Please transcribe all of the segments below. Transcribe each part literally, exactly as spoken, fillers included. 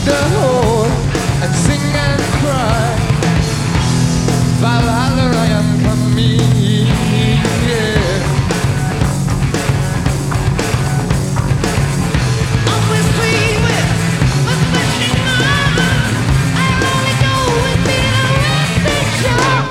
the whole and sing and cry. Valhalla, I am coming, yeah. Always dreaming, but pushing on. I only go with me the picture.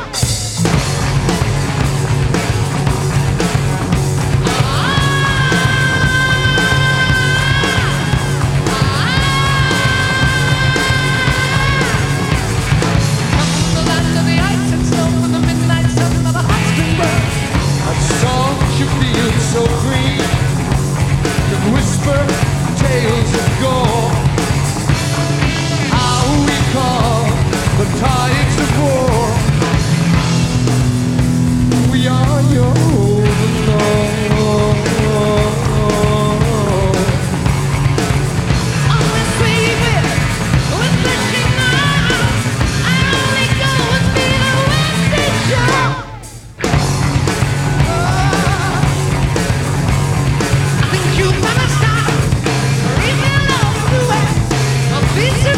You feel so free, can whisper tales of gore. How we call the tides of war. We are your overlord. Always dreaming, with pushing on. I only go with me the picture. You wanna stop, leave me alone, do it. I'll be